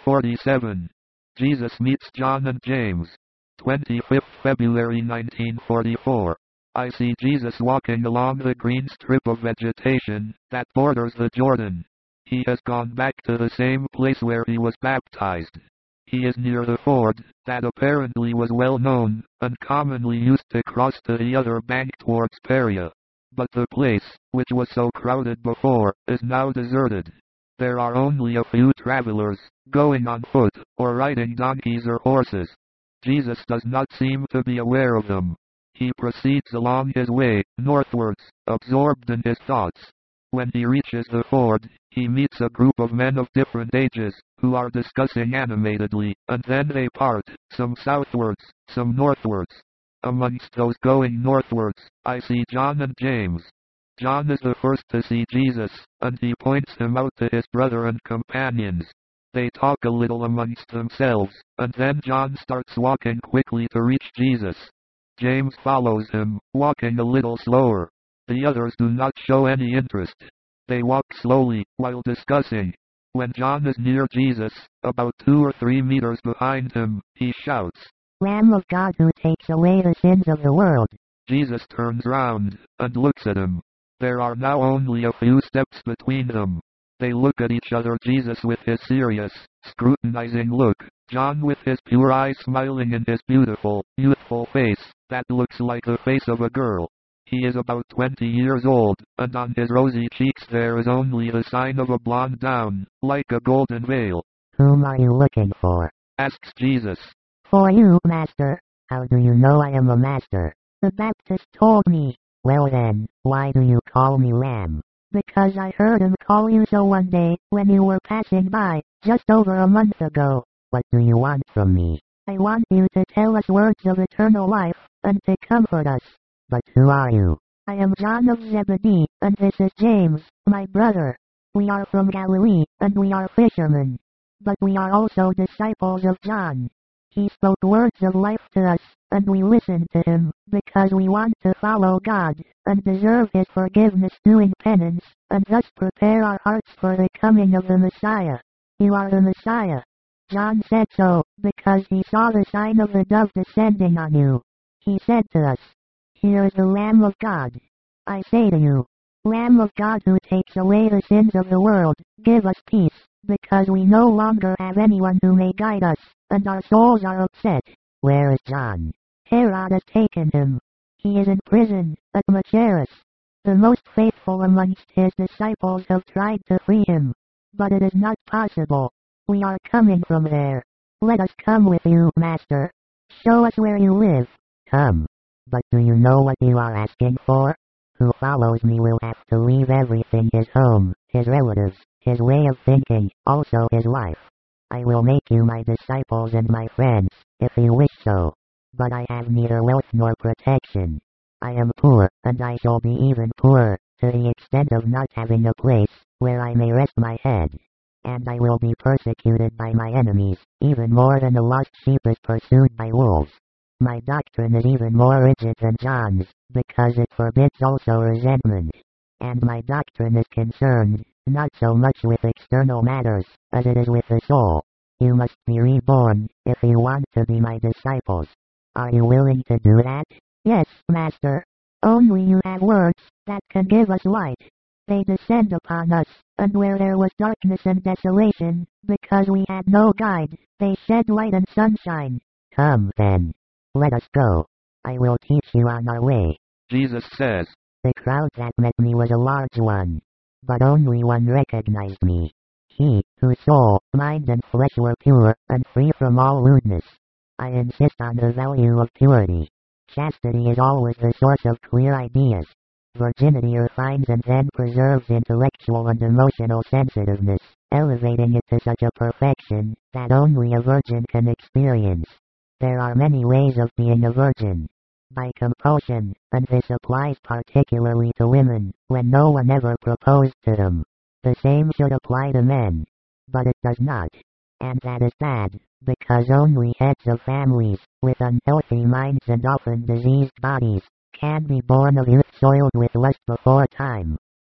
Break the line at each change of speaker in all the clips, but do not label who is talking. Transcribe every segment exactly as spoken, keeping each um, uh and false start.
forty-seven. Jesus meets John and James. twenty-fifth February nineteen forty-four. I see Jesus walking along the green strip of vegetation that borders the Jordan. He has gone back to the same place where he was baptized. He is near the ford that apparently was well known and commonly used to cross to the other bank towards Perea. But the place, which was so crowded before, is now deserted. There are only a few travelers, going on foot, or riding donkeys or horses. Jesus does not seem to be aware of them. He proceeds along his way, northwards, absorbed in his thoughts. When he reaches the ford, he meets a group of men of different ages, who are discussing animatedly, and then they part, some southwards, some northwards. Amongst those going northwards, I see John and James. John is the first to see Jesus, and he points him out to his brother and companions. They talk a little amongst themselves, and then John starts walking quickly to reach Jesus. James follows him, walking a little slower. The others do not show any interest. They walk slowly, while discussing. When John is near Jesus, about two or three meters behind him, he shouts,
"Lamb of God who takes away the sins of the world."
Jesus turns round, and looks at him. There are now only a few steps between them. They look at each other, Jesus with his serious, scrutinizing look, John with his pure eyes smiling in his beautiful, youthful face, that looks like the face of a girl. He is about twenty years old, and on his rosy cheeks there is only the sign of a blonde down, like a golden veil.
"Whom are you looking for?"
asks Jesus.
"For you, Master." "How do you know I am a master?" "The Baptist told me." "Well then, why do you call me Lamb?" "Because I heard him call you so one day, when you were passing by, just over a month ago."
"What do you want from me?"
"I want you to tell us words of eternal life, and to comfort us."
"But who are you?"
"I am John of Zebedee, and this is James, my brother. We are from Galilee, and we are fishermen. But we are also disciples of John. He spoke words of life to us, and we listened to him, because we want to follow God, and deserve his forgiveness doing penance, and thus prepare our hearts for the coming of the Messiah." "You are the Messiah." "John said so, because he saw the sign of the dove descending on you. He said to us, 'Here is the Lamb of God.' I say to you, Lamb of God who takes away the sins of the world, give us peace, because we no longer have anyone who may guide us, and our souls are upset."
"Where is John?"
"Herod has taken him. He is in prison, at Machaerus. The most faithful amongst his disciples have tried to free him, but it is not possible. We are coming from there. Let us come with you, Master. Show us where you live."
"Come. But do you know what you are asking for? Who follows me will have to leave everything, his home, his relatives, his way of thinking, also his life. I will make you my disciples and my friends, if you wish so. But I have neither wealth nor protection. I am poor, and I shall be even poorer, to the extent of not having a place where I may rest my head. And I will be persecuted by my enemies, even more than a lost sheep is pursued by wolves. My doctrine is even more rigid than John's, because it forbids also resentment. And my doctrine is concerned, not so much with external matters, as it is with the soul. You must be reborn, if you want to be my disciples. Are you willing to do that?"
"Yes, Master. Only you have words that can give us light. They descend upon us, and where there was darkness and desolation, because we had no guide, they shed light and sunshine."
"Come then. Let us go. I will teach you on our way," Jesus says. The crowd that met me was a large one, but only one recognized me. He, whose soul, mind and flesh were pure, and free from all lewdness. I insist on the value of purity. Chastity is always the source of clear ideas. Virginity refines and then preserves intellectual and emotional sensitiveness, elevating it to such a perfection that only a virgin can experience. There are many ways of being a virgin. By compulsion, and this applies particularly to women, when no one ever proposed to them. The same should apply to men. But it does not. And that is bad, because only heads of families, with unhealthy minds and often diseased bodies, can be born of youth soiled with lust before time.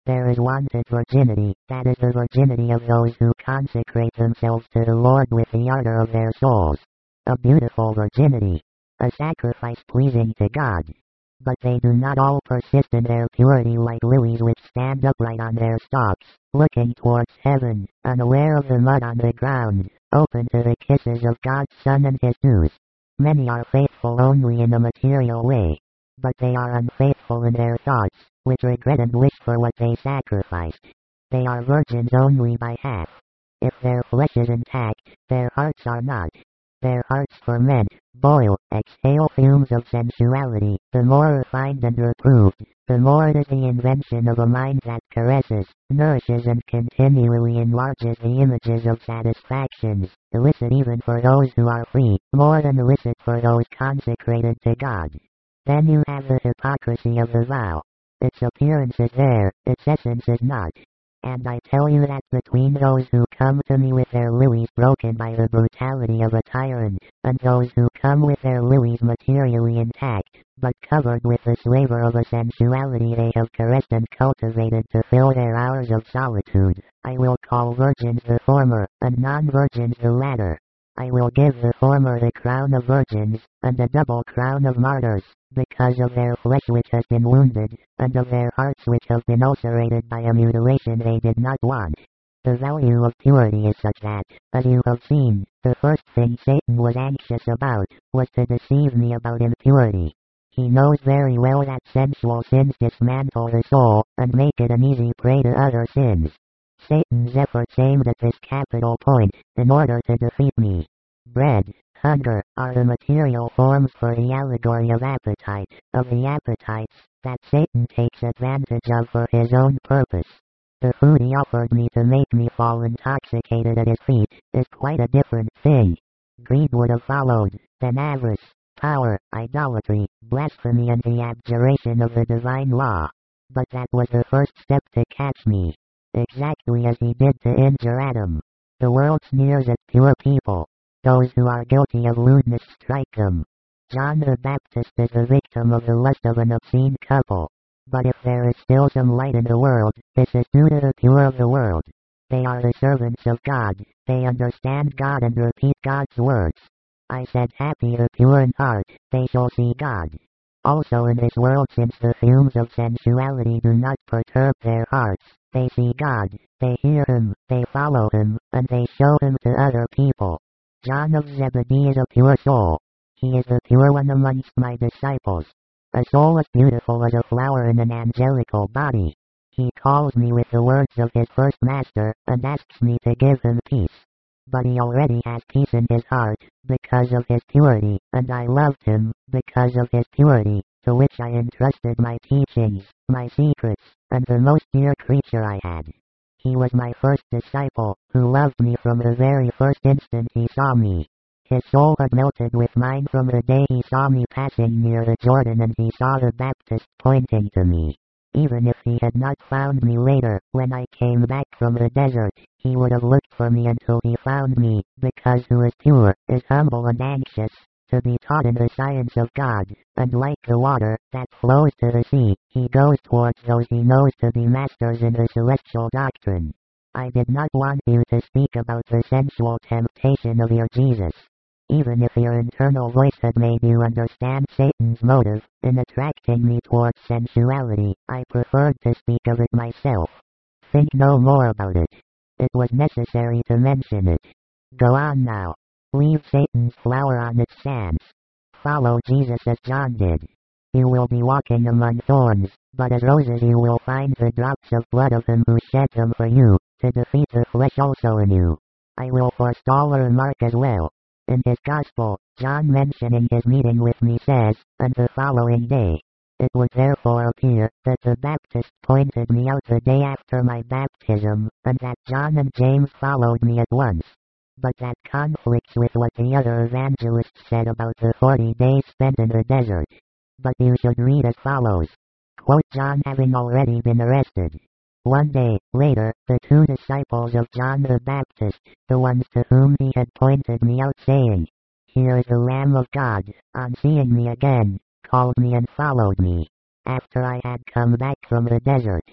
There is wanted virginity, that is the virginity of those who consecrate themselves to the Lord with the ardor of their souls. A beautiful virginity. A sacrifice pleasing to God. But they do not all persist in their purity like lilies which stand upright on their stalks, looking towards heaven, unaware of the mud on the ground, open to the kisses of God's Son and His dews. Many are faithful only in a material way. But they are unfaithful in their thoughts, which regret and wish for what they sacrificed. They are virgins only by half. If their flesh is intact, their hearts are not. Their hearts ferment, boil, exhale fumes of sensuality. The more refined and reproved, the more it is the invention of a mind that caresses, nourishes and continually enlarges the images of satisfactions, illicit even for those who are free, more than illicit for those consecrated to God. Then you have the hypocrisy of the vow. Its appearance is there, its essence is not. And I tell you that between those who come to me with their lilies broken by the brutality of a tyrant, and those who come with their lilies materially intact, but covered with the slaver of a sensuality they have caressed and cultivated to fill their hours of solitude, I will call virgins the former, and non-virgins the latter. I will give the former the crown of virgins, and a double crown of martyrs, because of their flesh which has been wounded, and of their hearts which have been ulcerated by a mutilation they did not want. The value of purity is such that, as you have seen, the first thing Satan was anxious about, was to deceive me about impurity. He knows very well that sensual sins dismantle the soul, and make it an easy prey to other sins. Satan's efforts aimed at this capital point, in order to defeat me. Bread, hunger, are the material forms for the allegory of appetite, of the appetites, that Satan takes advantage of for his own purpose. The food he offered me to make me fall intoxicated at his feet, is quite a different thing. Greed would have followed, then avarice, power, idolatry, blasphemy and the abjuration of the divine law. But that was the first step to catch me. Exactly as he did to injure Adam. The world sneers at pure people. Those who are guilty of lewdness strike them. John the Baptist is the victim of the lust of an obscene couple. But if there is still some light in the world, this is due to the pure of the world. They are the servants of God, they understand God and repeat God's words. I said, happy the pure in heart, they shall see God. Also in this world, since the fumes of sensuality do not perturb their hearts, they see God, they hear Him, they follow Him, and they show Him to other people. John of Zebedee is a pure soul. He is the pure one amongst my disciples. A soul as beautiful as a flower in an angelical body. He calls me with the words of his first master, and asks me to give him peace. But he already has peace in his heart, because of his purity, and I loved him, because of his purity, to which I entrusted my teachings, my secrets, and the most dear creature I had. He was my first disciple, who loved me from the very first instant he saw me. His soul had melted with mine from the day he saw me passing near the Jordan and he saw the Baptist pointing to me. Even if he had not found me later, when I came back from the desert, he would have looked for me until he found me, because who is pure, is humble and anxious, to be taught in the science of God, and like the water, that flows to the sea, he goes towards those he knows to be masters in the celestial doctrine. I did not want you to speak about the sensual temptation of your Jesus. Even if your internal voice had made you understand Satan's motive in attracting me towards sensuality, I preferred to speak of it myself. Think no more about it. It was necessary to mention it. Go on now. Leave Satan's flower on its sands. Follow Jesus as John did. You will be walking among thorns, but as roses you will find the drops of blood of him who shed them for you, to defeat the flesh also in you. I will forestall a remark as well. In his Gospel, John mentioning his meeting with me says, and the following day. It would therefore appear that the Baptist pointed me out the day after my baptism, and that John and James followed me at once. But that conflicts with what the other evangelists said about the forty days spent in the desert. But you should read as follows. Quote, John having already been arrested. One day, later, the two disciples of John the Baptist, the ones to whom he had pointed me out saying, Here is the Lamb of God, on seeing me again, called me and followed me, after I had come back from the desert.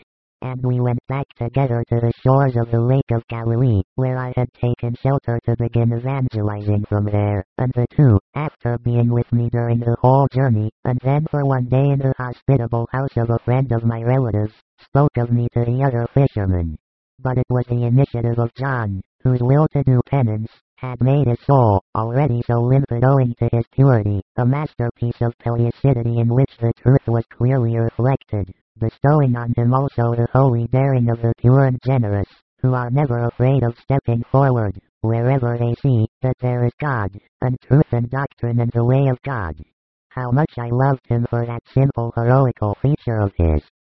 and we went back together to the shores of the Lake of Galilee, where I had taken shelter to begin evangelizing from there, and the two, after being with me during the whole journey, and then for one day in the hospitable house of a friend of my relatives, spoke of me to the other fishermen. But it was the initiative of John, whose will to do penance had made his soul, already so limpid owing to his purity, a masterpiece of pellucidity in which the truth was clearly reflected, bestowing on him also the holy daring of the pure and generous, who are never afraid of stepping forward, wherever they see that there is God, and truth and doctrine and the way of God. How much I loved him for that simple heroical feature of his.